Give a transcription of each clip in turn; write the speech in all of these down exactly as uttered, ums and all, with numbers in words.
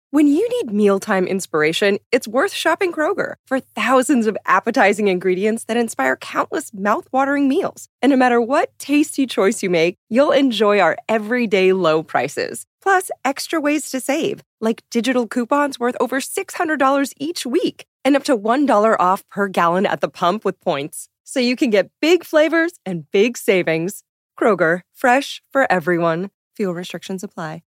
When you need mealtime inspiration, it's worth shopping Kroger for thousands of appetizing ingredients that inspire countless mouthwatering meals. And no matter what tasty choice you make, you'll enjoy our everyday low prices. Plus, extra ways to save, like digital coupons worth over six hundred dollars each week and up to one dollar off per gallon at the pump with points. So you can get big flavors and big savings. Kroger, fresh for everyone. Fuel restrictions apply.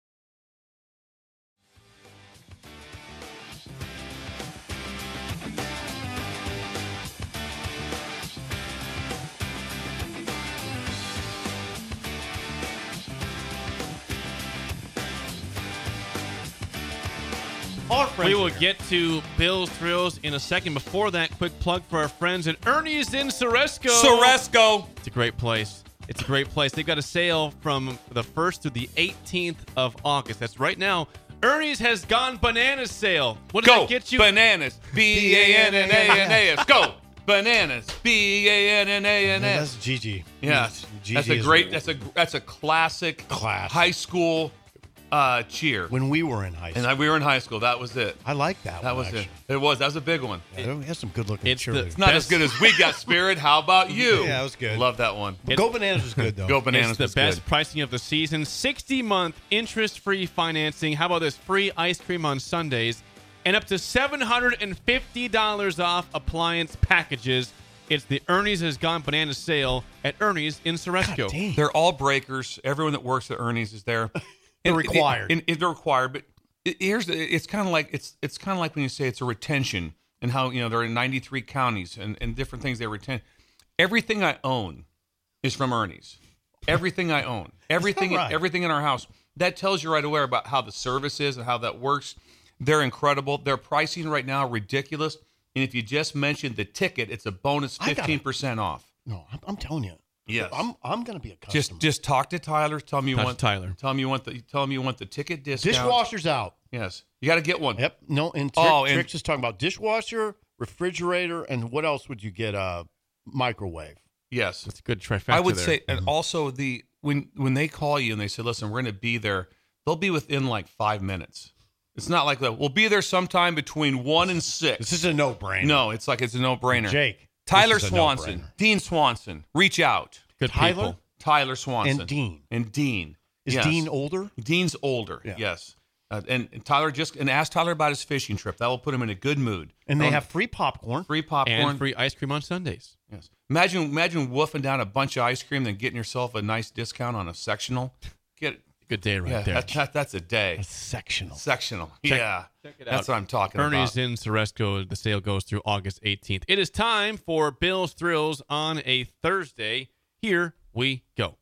We will get to Bill's Thrills in a second. Before that, quick plug for our friends at Ernie's in Ceresco. Ceresco. It's a great place. It's a great place. They've got a sale from the first through the eighteenth of August. That's right now. Ernie's has gone bananas sale. What does Go that get you? Bananas. B A N N A N A S. Go. Bananas. B A N N A N S. That's Gigi. Yeah. Gigi That's a is great, the- that's a that's a classic Class. high school uh, cheer. When we were in high school. And I, we were in high school. That was it. I like that That one, was actually. it. It was. That was a big one. Yeah, we had some good-looking It's the- cheerleaders. It's not as Best- good as We Got Spirit. How about you? Yeah, that was good. Love that one. But Go Bananas was good, though. Go Bananas It's the was best good. pricing of the season. sixty-month interest-free financing. How about this? Free ice cream on Sundays. And up to seven hundred fifty dollars off appliance packages. It's the Ernie's Has Gone Bananas sale at Ernie's in Ceresco. God dang. They're all breakers. Everyone that works at Ernie's is there. They're And- required. And, and they're required. But it- here's the, it's kind of like it's it's kind of like when you say it's a retention and how you know they're in ninety-three counties and, and different things they retain. Everything I own is from Ernie's. Everything I own, everything right? everything in our house. That tells you right away about how the service is and how that works. They're incredible. Their pricing right now ridiculous. And if you just mention the ticket, it's a bonus I gotta- fifteen percent off. No, I'm, I'm telling you. Yes. I'm I'm going to be a customer. Just just talk to Tyler. Tell him you Talk to want Tyler. Tell him you want the tell him you want the ticket discount. Dishwasher's out. Yes, you got to get one. Yep. No, and, Tri- Oh, and- Trix is talking about dishwasher, refrigerator, and what else would you get? A microwave. Yes, That's a good trifecta I would there. say, and also the when when they call you and they say, "Listen, we're going to be there," they'll be within like five minutes. It's not like that. We'll be there sometime between one and six. This is a no-brainer. No, it's like it's a no-brainer. Jake. Tyler this is a Swanson, no-brainer. Dean Swanson, reach out. Good Tyler? people. Tyler Swanson And Dean. and Dean. Is Yes. Dean older? Dean's older. Yeah. Yes. Uh, and, and Tyler just and ask Tyler about his fishing trip. That will put him in a good mood. And they Um, have free popcorn. free popcorn. And free ice cream on Sundays. Yes. Imagine imagine woofing down a bunch of ice cream, then getting yourself a nice discount on a sectional. Get Good day right yeah, there. that, that, that's a day. A sectional. Sectional. Check- yeah. check it That's out. what I'm talking Ernie's about. in Ceresco. The sale goes through August eighteenth. It is time for Bill's Thrills on a Thursday. Here we go.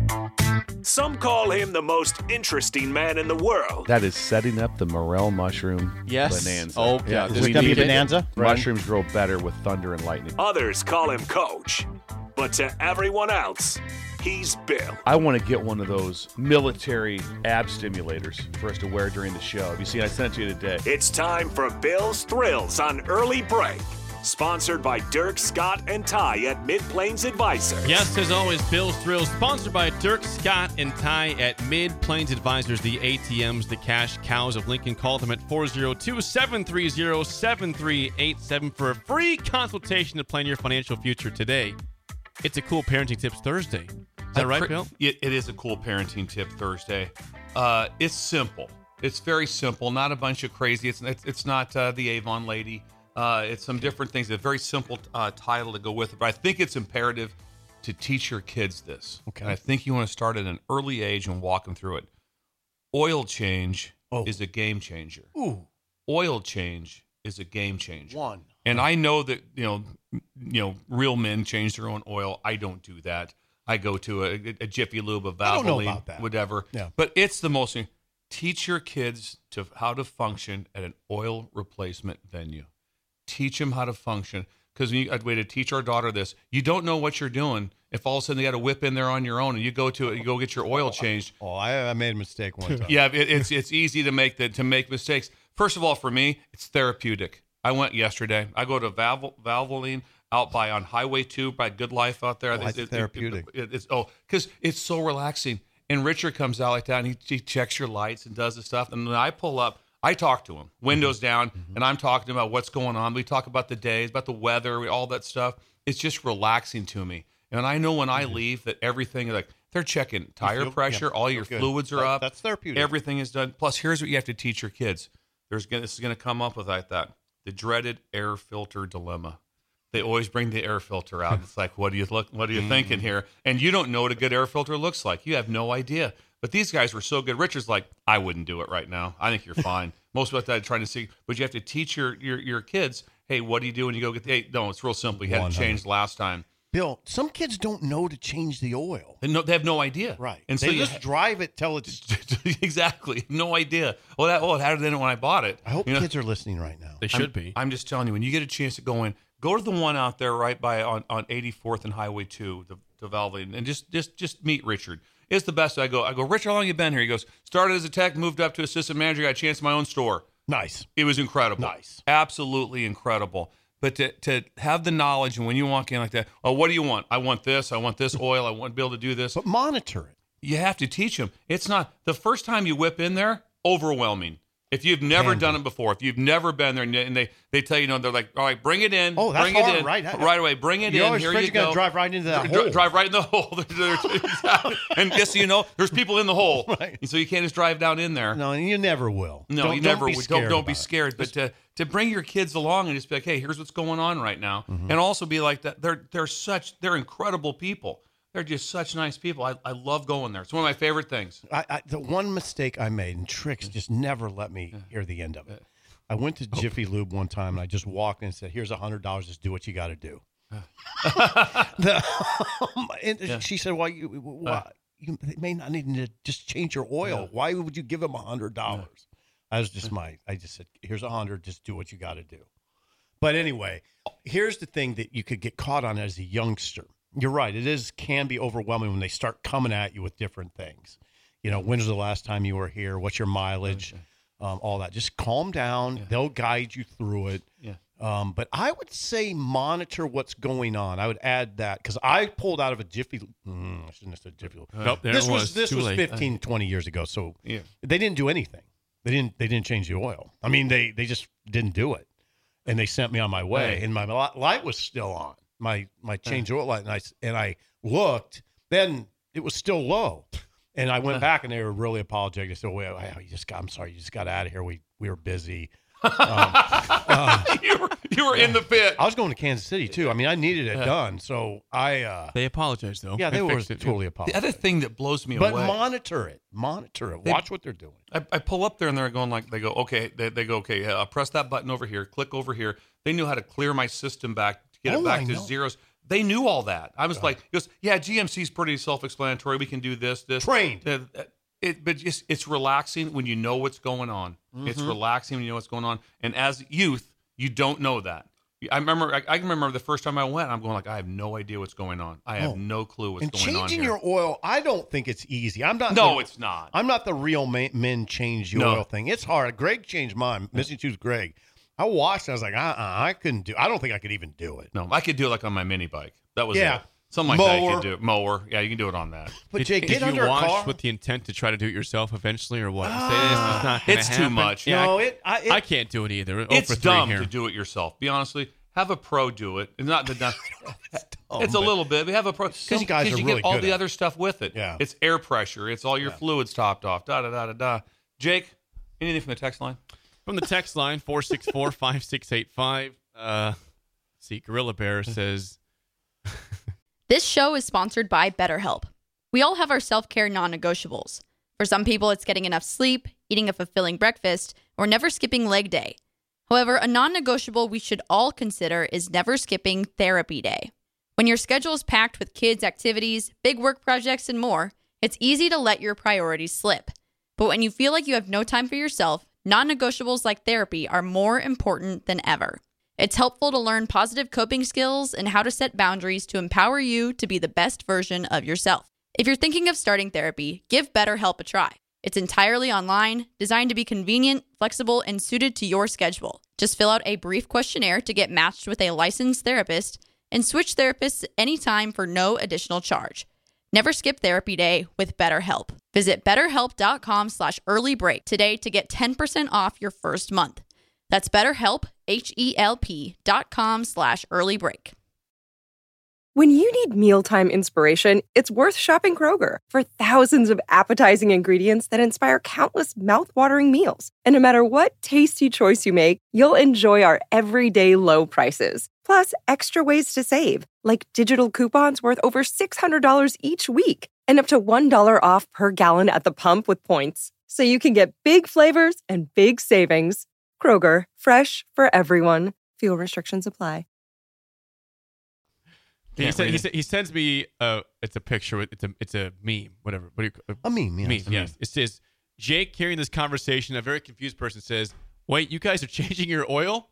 Some call him the most interesting man in the world. That is setting up the morel mushroom Yes. bonanza. Oh, yeah. Is We it going to need be it. Bonanza? Mushrooms grow better with thunder and lightning. Others call him Coach. But to everyone else, he's Bill. I want to get one of those military ab stimulators for us to wear during the show. Have you seen? I sent it to you today. It's time for Bill's Thrills on Early Break. Sponsored by Dirk, Scott, and Ty at Mid-Plains Advisors. Yes, as always, Bill's Thrills, sponsored by Dirk, Scott, and Ty at Mid-Plains Advisors, the A T Ms, the cash cows of Lincoln. Call them at four oh two, seven three oh, seven three eight seven for a free consultation to plan your financial future today. It's a cool Parenting Tips Thursday. Is that Uh, right, cr- Bill? It, it is a cool parenting tip Thursday. Uh, it's simple. It's very simple. Not a bunch of crazy. It's it's, it's not uh, the Avon lady. Uh, it's some different things. A very simple uh, title to go with it. But I think it's imperative to teach your kids this. Okay. And I think you want to start at an early age and walk them through it. Oil change Oh. is a game changer. Ooh, Oil change is a game changer. one. And I know that, you know, m- you know, real men change their own oil. I don't do that. I go to a, a Jiffy Lube, a I don't know Valvoline, about that. whatever. Yeah. But it's the most, teach your kids to how to function at an oil replacement venue. Teach them how to function. Because when you, I'd way to teach our daughter this, you don't know what you're doing. If all of a sudden they got to whip in there on your own and you go to it, you go get your oil changed. Oh, I, I made a mistake one time. Yeah, it, it's it's easy to make the to make mistakes. First of all, for me, it's therapeutic. I went yesterday. I go to Valvo, Valvoline out by on Highway two by Good Life out there. Why is it therapeutic? It, it, it's oh, because it's so relaxing. And Richard comes out like that, and he, he checks your lights and does the stuff. And when I pull up, I talk to him, windows down, and I'm talking about what's going on. We talk about the days, about the weather, all that stuff. It's just relaxing to me. And I know when I leave that everything, like they're checking tire feel- pressure, yeah, all feel your good. fluids are That- up. that's therapeutic. Everything is done. Plus, here's what you have to teach your kids. There's gonna, this is going to come up with like that. The dreaded air filter dilemma. They always bring the air filter out. It's like, what do you look? What are you thinking here? And you don't know what a good air filter looks like. You have no idea. But these guys were so good. Richard's like, I wouldn't do it right now. I think you're fine. Most of the time, trying to see, but you have to teach your your your kids. Hey, what do you do when you go get the? Hey, no, it's real simple. You had to change last time. Bill, some kids don't know to change the oil. They, no, they have no idea. Right. And they so you just ha- drive it till it's. exactly no idea. Well, that oh, it had it in it when I bought it. I hope You know? kids are listening right now. They should I'm, be. I'm just telling you, when you get a chance to go in, go to the one out there right by on, on eighty-fourth and Highway two, the, the Valley, and just just just meet Richard. It's the best. I go, I go, Richard, how long you been here? He goes, started as a tech, moved up to assistant manager, got a chance in my own store. Nice. It was incredible. Nice. Absolutely incredible. But to, to have the knowledge, and when you walk in like that, oh, what do you want? I want this. I want this oil. I want to be able to do this. But monitor it. You have to teach them. It's not the first time you whip in there, overwhelming. If you've never Can done be. it before, if you've never been there, and they, they tell you, you know, they're like, all right, bring it in. Oh, that's bring hard, it in, right? right away. Bring it You're in. always Here afraid you you're gonna go. drive right into that Dri- hole. Drive right in the hole. Exactly. And just so you know, there's people in the hole, Right. and so you can't just drive down in there. No, and you never will. No, Don't- you don't never be would. scared Don't, don't be about it. scared. But to, to bring your kids along and just be like, hey, here's what's going on right now. Mm-hmm. And also be like that. They're they're such they're incredible people. They're just such nice people. I, I love going there. It's one of my favorite things. I, I, the one mistake I made, and Trix just never let me hear the end of it. I went to Jiffy Lube one time, and I just walked in and said, here's a hundred dollars. Just do what you got to do. the, and she said, well, you, why, you may not need to just change your oil. Why would you give him a hundred dollars? I was just my, I just said, here's a hundred. Just do what you got to do. But anyway, here's the thing that you could get caught on as a youngster. You're right. It is can be overwhelming when they start coming at you with different things. You know, when was the last time you were here? What's your mileage? Um, all that. Just calm down. Yeah. They'll guide you through it. Yeah. Um, but I would say monitor what's going on. I would add that because I pulled out of a Jiffy. Mm, I shouldn't have said Jiffy. Nope, there this it was, was. this Too was late. fifteen, twenty years ago. So Yeah. they didn't do anything. They didn't. They didn't change the oil. I mean, they they just didn't do it, and they sent me on my way. Hey. And my li- light was still on. My my change oil light, and I s- and I looked. Then it was still low. And I went back, and they were really apologetic. They said, "Wait, wait, you just got. I'm sorry, you just got out of here. We we were busy." Um, uh, you were you were in the pit. I was going to Kansas City too. I mean, I needed it done, so I. Uh, They apologized though. yeah, they And were fixed it. totally The apologetic. other thing that blows me But away. monitor it, monitor it. They- Watch what they're doing. I, I pull up there and they're going like they go okay they, they go okay uh, press that button over here, click over here. They knew how to clear my system back to get Oh, it back I to know. zeros. They knew all that. I was like, he goes, yeah, G M C's pretty self-explanatory. We can do this, this. Trained. Uh, It, but just it's relaxing when you know what's going on. It's relaxing when you know what's going on. And as youth, you don't know that. I remember. I, I can remember the first time I went. I'm going like, I have no idea what's going on. I have Oh. no clue what's And going on changing here. your oil, I don't think it's easy. I'm not. no, the- it's not. I'm not the real ma- men change your No. oil thing. It's hard. Greg changed mine. Missing Two's Greg. I watched. I was like, uh, uh I couldn't do. I don't think I could even do it. No, I could do it like on my mini bike. That was Yeah. it. Something like that you Mower. could do. Mower. Yeah, you can do it on that. But Did, Jay, did get you under a wash car. with the intent to try to do it yourself eventually, or what? You say this is not gonna It's too happen? much. Yeah, no, I, it. I, it I can't do it either. Oh It's for three dumb here. to do it yourself. Be honestly, have a pro do it. It's not the dumb. It's a but- little bit. We have a pro because Some guys you are get really all good the at other stuff with it. Yeah. It's air pressure. It's all your fluids topped off. Da da da da da. Jake, anything from the text line? From the text line, four six four, five six eight five. Uh, see, Gorilla Bear says, This show is sponsored by BetterHelp. We all have our self-care non-negotiables. For some people, it's getting enough sleep, eating a fulfilling breakfast, or never skipping leg day. However, a non-negotiable we should all consider is never skipping therapy day. When your schedule is packed with kids' activities, big work projects, and more, it's easy to let your priorities slip. But when you feel like you have no time for yourself, non-negotiables like therapy are more important than ever. It's helpful to learn positive coping skills and how to set boundaries to empower you to be the best version of yourself. If you're thinking of starting therapy, give BetterHelp a try. It's entirely online, designed to be convenient, flexible, and suited to your schedule. Just fill out a brief questionnaire to get matched with a licensed therapist and switch therapists anytime for no additional charge. Never skip therapy day with BetterHelp. Visit betterhelp.com slash early break today to get ten percent off your first month. That's BetterHelp, H-E-L-P dot com slash early break. When you need mealtime inspiration, it's worth shopping Kroger for thousands of appetizing ingredients that inspire countless mouth-watering meals. And no matter what tasty choice you make, you'll enjoy our everyday low prices. Plus, extra ways to save, like digital coupons worth over six hundred dollars each week and up to one dollar off per gallon at the pump with points. So you can get big flavors and big savings. Kroger, fresh for everyone. Fuel restrictions apply. He, said, he, said, he sends me uh it's a picture, it's a it's a meme, whatever. What do you, A meme, yes. Meme, a meme. yes. It says, Jake carrying this conversation, a very confused person says, wait, you guys are changing your oil?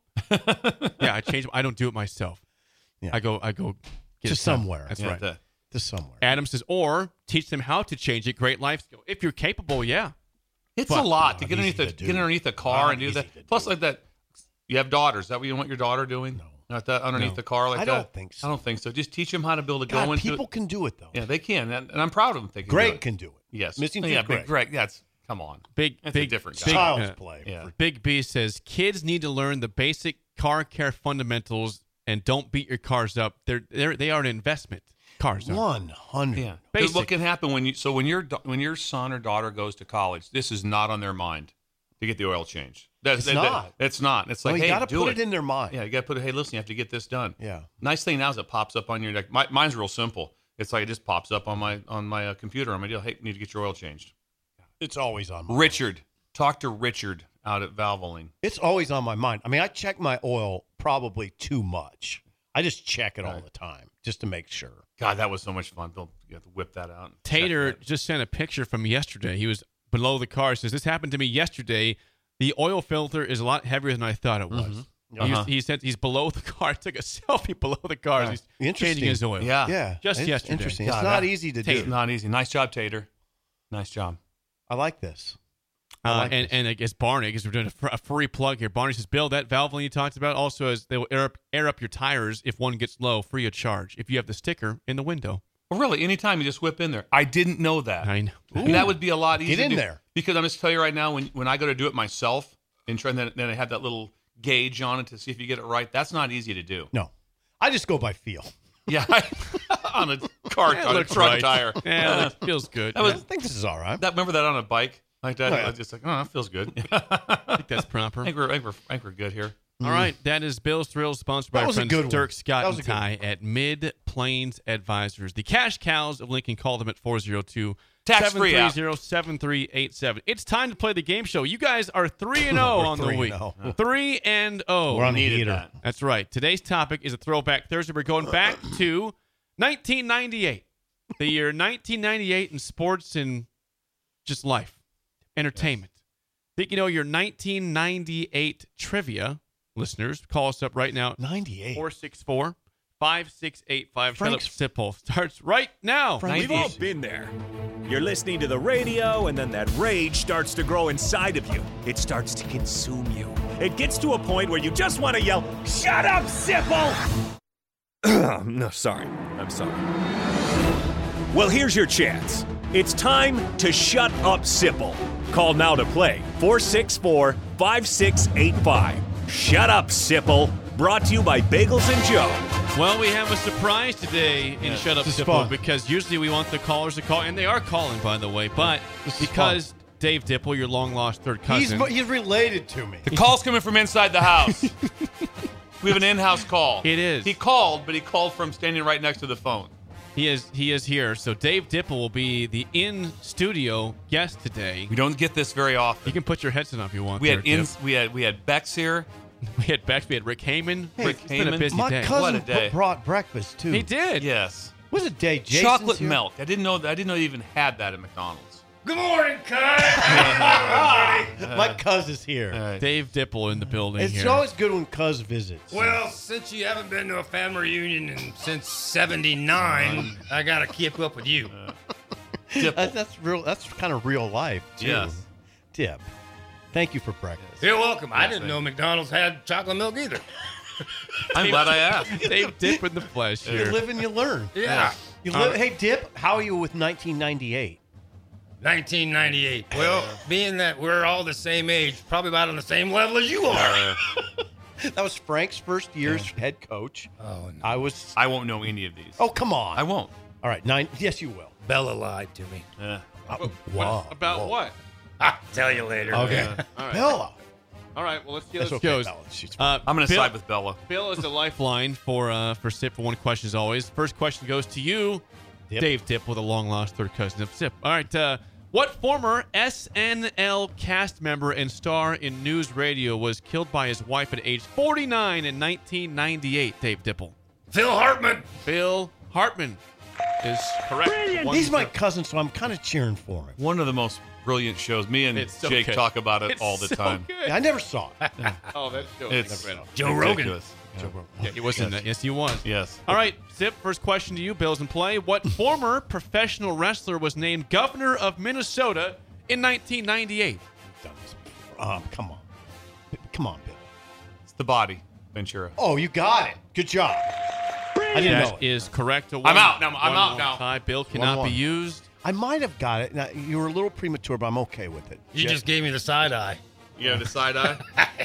Yeah, I change. I don't do it myself. Yeah. I go. I go get To it done. somewhere. That's Yeah, right. the- To somewhere. Adam says, or teach them how to change it. Great life skill. If you're capable, yeah. It's But- a lot to Not get underneath easy the to do. get underneath the car Not and do easy that. to Plus, do. like that, you have daughters. Is that what you want your daughter doing? No. Not that underneath No. the car like I that. don't think so. I don't think so. Just teach them how to build a God, go into people it. can do it, though. Yeah, they can, and, and I'm proud of them. If they can do Greg it. can do it. Yes, Missing yeah, Tooth big Greg. Greg. That's come on. Big, That's big, a different guy. big, Child's uh, play. yeah. for- Big B says kids need to learn the basic car care fundamentals and don't beat your cars up. They're they they are an investment. Cars are. one hundred. Yeah. 'Cause Basic. what can happen when you so when your da- when your son or daughter goes to college, this is not on their mind to get the oil changed. That's It's that- that- not. It's not. It's like, Well, you hey, got to do put it. it in their mind. Yeah, you got to put it. Hey, listen, you have to get this done. Yeah. Nice thing now is it pops up on your like. My, mine's real simple. It's like it just pops up on my on my uh, computer on my deal. Hey, need to get your oil changed. It's always on my Richard, talk to Richard out at Valvoline. It's always on my mind. I mean, I check my oil probably too much. I just check it all Right. the time just to make sure. God, that was so much fun. Don't you have to whip that out. and check Tater that. just sent a picture from yesterday. He was below the car. He says, this happened to me yesterday. The oil filter is a lot heavier than I thought it was. He, Uh-huh. was- he said he's below the car. Took a selfie below the car. as He's Interesting. changing his oil. Yeah, Yeah. Just it's yesterday. Interesting. God, it's not that- easy to It's do. not easy. Nice job, Tater. Nice job. I like this. I Uh, like and, this. and I guess Barney, because we're doing a, fr- a free plug here. Barney says, Bill, that Valvoline you talked about also as they will air up, air up your tires if one gets low, free of charge, if you have the sticker in the window. Well, really, anytime you just whip in there. I didn't know that. I know. And that would be a lot easier. Get in to do. there. Because I'm just tell you right now, when when I go to do it myself, and try, then, then I have that little gauge on it to see if you get it right. That's not easy to do. No. I just go by feel. Yeah, on a car, It on a looks truck right. tire. Yeah, that feels good. That was I think this is all right. that. Remember that on a bike like that? Oh, I yeah. was just like, oh, that feels good. I think that's I proper. think we're, I think we're, I think we're good here. All right, that is Bill's Thrills, sponsored by That our was a friends good one. Dirk, Scott, That was and a good Ty at Mid Plains Advisors. The cash cows of Lincoln. Call them at four oh two, Tax-free seven app. three zero, seven three eight seven. It's time to play the game show. You guys are three and oh We're on the three and week. oh. three and oh. We're on the Needed heater. that. That's right. Today's topic is a throwback Thursday. We're going back to nineteen ninety-eight. The year nineteen ninety-eight in sports and just life, entertainment. Think you know your nineteen ninety-eight trivia, listeners? Call us up right now. ninety-eight. four six four, five six eight five. Shut up, Frank's- Sipple. Starts right now. We've all been there. You're listening to the radio, and then that rage starts to grow inside of you. It starts to consume you. It gets to a point where you just want to yell, "Shut up, Sipple!" No, sorry. I'm sorry. Well, here's your chance. It's time to shut up, Sipple. Call now to play four six four, five six eight five. Shut up, Sipple. Brought to you by Bagels and Joe. Well, we have a surprise today in Shut Up This is Sipple fun. because usually we want the callers to call, and they are calling, by the way. But This is because Dave Dipple, your long lost third He's, cousin, he's related to me. The call's coming from inside the house. We have an in-house call. It is. He called, but he called from standing right next to the phone. he is he is here. So Dave Dipple will be the in studio guest today. We don't get this very often. You can put your headset on if you want. We there, had in, Dip. we had we had Bex here. we had Bex, we had Rick Heyman. Hey, Rick, it's been a Heyman. busy My day. cousin What a day. put- brought breakfast, too. He did. Yes. Was it day? Jason's Chocolate here? milk. I didn't know that. I didn't know they even had that at McDonald's. Good morning, cuz. My cuz is here. All right. Dave Dipple in the building It's here. always good when cuz visits. Well, since you haven't been to a family reunion in, since seventy-nine, I gotta keep up with you. That's, that's real. That's kind of real life, too. Yes. Tip. Thank you for breakfast. You're welcome. I Yes, didn't thank know McDonald's had chocolate milk either. I'm glad I asked. Dave Dip in the flesh You here. live and you learn. Yeah. You live, hey, Dip, how are you with nineteen ninety-eight? nineteen ninety-eight. Well, being that we're all the same age, probably about on the same level as you are. That was Frank's first year's head coach. Oh, no. I was. I won't know any of these. Oh, come on. I won't. All right, nine. Yes, you will. Bella lied to me. Yeah. Uh, What- wow. About Whoa. what? I'll tell you later. Okay. All right. Bella. All right. Well, let's see how That's this okay, goes. Bella. She's Uh, I'm going to Bill- side with Bella. Bill is the lifeline for uh, for Sip for one question as always. First question goes to you, Dip. Dave Dip, with a long lost third cousin of Sip. All right. Uh, what former S N L cast member and star in news radio was killed by his wife at age forty-nine in nineteen ninety-eight? Dave Dipple. Phil Hartman. Phil Hartman is correct. One He's my zero. cousin, so I'm kind of cheering for him. One of the most brilliant shows. Me and It's so Jake good. talk about it It's all the so time. good. I never saw it. Oh, that show is It's incredible. Joe Rogan. ridiculous. Yeah. Yeah, he was in that. Yes, he was. Yes. All right, Zip, first question to you. Bill's in play. What former professional wrestler was named governor of Minnesota in nineteen ninety-eight? Done this before. Um, come on. Come on, Bill. It's the body, Ventura. Oh, you got it. Good job. I didn't know That it. is correct. A I'm one- out now. I'm one out one now. Tie. Bill cannot one. be used. I might have got it. Now, you were a little premature, but I'm okay with it. You Je- just gave me the side eye. You have the side eye?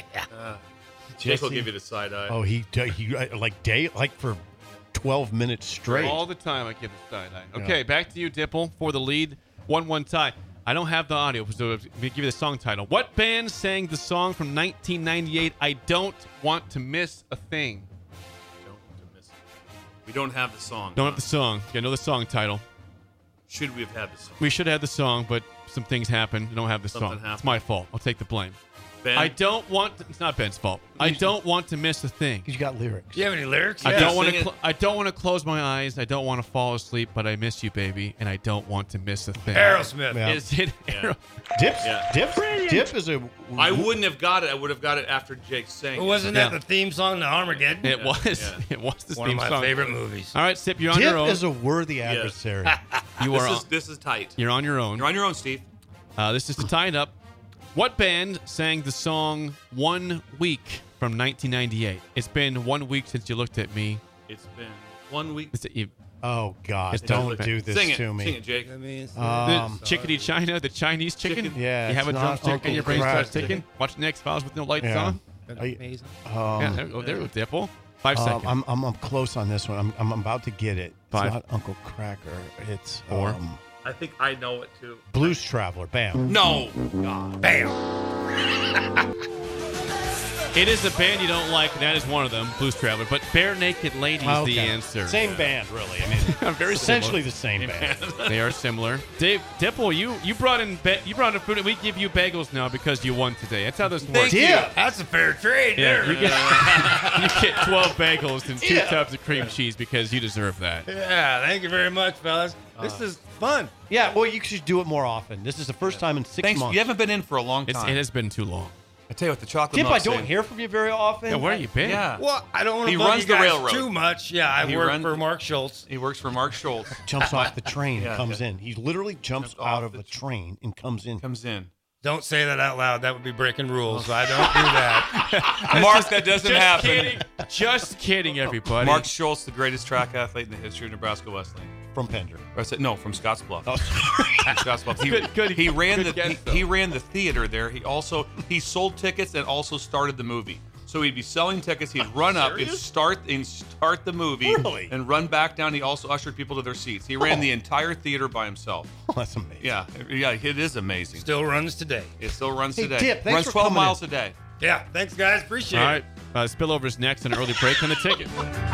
uh, Jake will Jesse- give you the side eye. Oh, he he uh, like day like for twelve minutes straight. All the time I give the side eye. Okay, back to you, Dipple, for the lead. one one tie. I don't have the audio, so let me give you the song title. What band sang the song from nineteen ninety-eight, I Don't Want to Miss a Thing? Don't want to miss it. We don't have the song. Don't have the song. You know the song title. Should we have had the song? We should have the song, but some things happen. You don't have the Something song. happened. It's my fault. I'll take the blame. Ben? I don't want. To, it's not Ben's fault. I don't want to miss a thing. Because you got lyrics. Do you have any lyrics? I Yeah, don't want sing to. it. Cl- I don't want to close my eyes. I don't want to fall asleep, but I miss you, baby, and I don't want to miss a thing. Aerosmith. Yeah. Is it? Yeah. Dip, Yeah. dip, dip is a. I wouldn't have got it. I would have got it after Jake sang. Well, it. wasn't that Yeah. the theme song to Armageddon? It Yeah, was. yeah. It was the One of theme my song. favorite movies. All right, Sip, you're on Dip your own. is a worthy adversary. you This are. is On, this is tight. you're on your own. You're on your own, Steve. Uh, this is to tie it up. What band sang the song "One Week" from nineteen ninety-eight? It's been one week since you looked at me. It's been one week. It's, you, Oh God! It's Don't totally- do this Sing it. to me. Sing it, Jake. I mean, Um, the chickadee China, the Chinese chicken. Chicken. Yeah, You have a it's not drumstick Uncle and your brain Cracker. starts ticking. Watch the X Files with no lights Yeah. on. Are you- amazing. um, yeah, there we go. There we go, Dipple. Five um, seconds. I'm, I'm I'm close on this one. I'm I'm about to get it. Five. It's not Uncle Cracker. It's Four. um, I think I know it too. Blues Traveler. Bam. No. God. Bam. It is a band you don't like, and that is one of them, Blues Traveler. But Bare Naked Lady is the Okay. answer. Same band, really. I mean, Very essentially similar. the same band. They are similar. Dave Dipple, you you brought in ba- you brought in food, and we give you bagels now because you won today. That's how this works. Yeah. That's a fair trade Yeah, there. you get you get twelve bagels and two Yeah. tubs of cream cheese because you deserve that. Yeah, thank you very much, fellas. This is fun. Yeah. Well, you should do it more often. This is the first time in six Thanks. months. You haven't been in for a long It's, time. it has been too long. I tell you what, the chocolate Dip, milk I don't thing- hear from you very often. Yeah, where you been? Yeah. Well, I don't want He to bug runs you the guys railroad. too much. Yeah, I He work run- for Mark Schultz. He works for Mark Schultz. Jumps off the train, Yeah, comes yeah. in. He literally jumps Jumps off out of the the tr- train and comes in. Comes in. Don't say that out loud. That would be breaking rules. So I don't do that. Mark, that doesn't Just happen. kidding. Just kidding, everybody. Mark Schultz, the greatest track athlete in the history of Nebraska Wesleyan. From Pender. Or I said, no, from Scottsbluff. Oh. From Scottsbluff. He, Good- good- he ran good the guess, he, though. he ran the theater there. He also he sold tickets and also started the movie. So he'd be selling tickets. He'd run up and Serious? start and start the movie Really? and run back down. He also ushered people to their seats. He ran Oh. the entire theater by himself. Oh, that's amazing. Yeah, yeah, it is amazing. Still runs today. It still runs Hey, today. Dip, thanks runs for twelve coming miles in. a day. Yeah, thanks, guys. Appreciate All it. right. Uh, spillover is next on an early break on the ticket.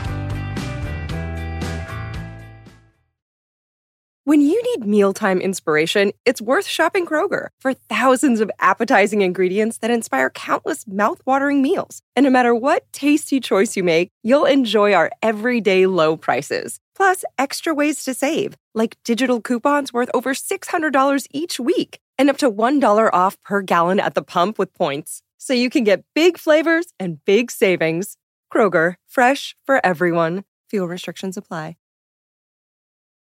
When you need mealtime inspiration, it's worth shopping Kroger for thousands of appetizing ingredients that inspire countless mouthwatering meals. And no matter what tasty choice you make, you'll enjoy our everyday low prices. Plus, extra ways to save, like digital coupons worth over six hundred dollars each week and up to one dollar off per gallon at the pump with points. So you can get big flavors and big savings. Kroger, fresh for everyone. Fuel restrictions apply.